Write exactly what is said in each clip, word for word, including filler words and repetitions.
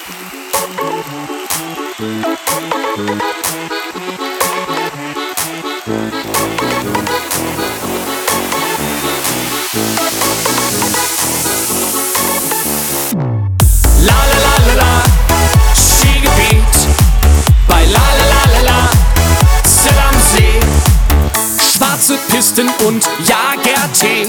La la la la la, Skigebiet bei La la la la la, Zell am See. Schwarze Pisten und Jagertee,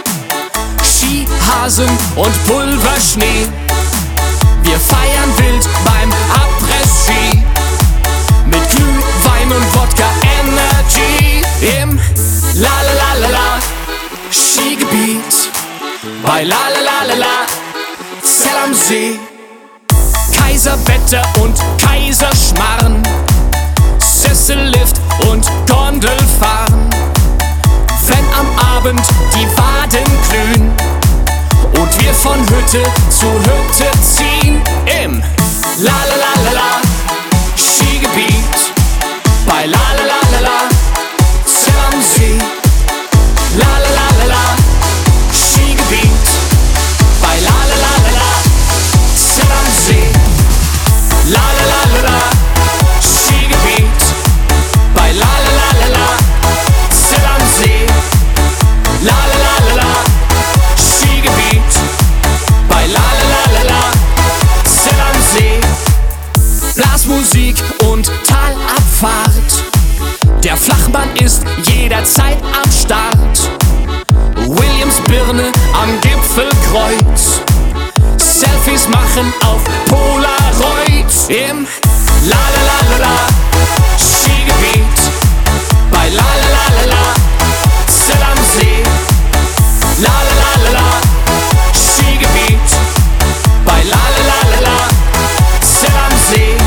Skihasen und Pulverschnee. Wir feiern wild beim Après-Ski mit Glühwein und Wodka Energy im La la la la la, Skigebiet bei La la la la la, Zell am See. Kaiserwetter und Kaiserschmarrn, Sessellift und Gondelfahren. Wenn am Abend die Waden glühen und wir von Hütte zu Hütte ziehen im La la la la la, Skigebiet bei La la la la la, Zell am See. La la la la la, Skigebiet bei La la la la la, Zell am See. La la la la la, Skigebiet bei La la la la la, Zell am See. La la la la la, Skigebiet bei La la la la la, Zell am See. Blasmusik und Talabfahrt, der Flachmann ist jederzeit am Start. Williams Birne am Gipfelkreuz, Selfies machen auf Polaroid im La la la la la, Skigebiet bei La la la la la, Zell am See. La la la la la, Skigebiet bei La la la la la, Zell am See.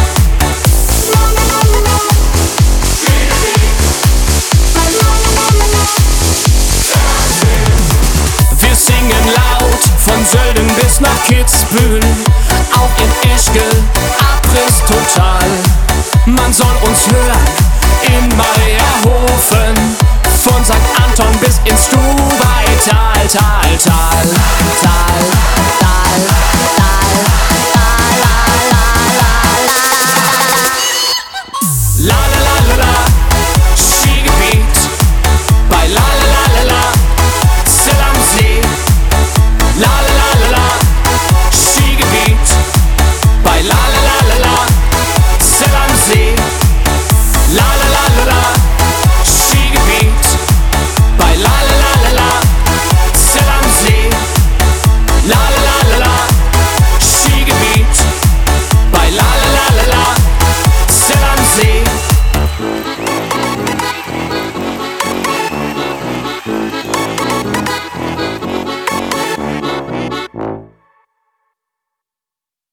Wir singen laut von Sölden bis nach Kitzbühel, auch in Ischgl, Abriss total. Man soll uns hören in Meierhofen, von Sankt Anton bis ins Stubaital, Tal, Tal, Tal.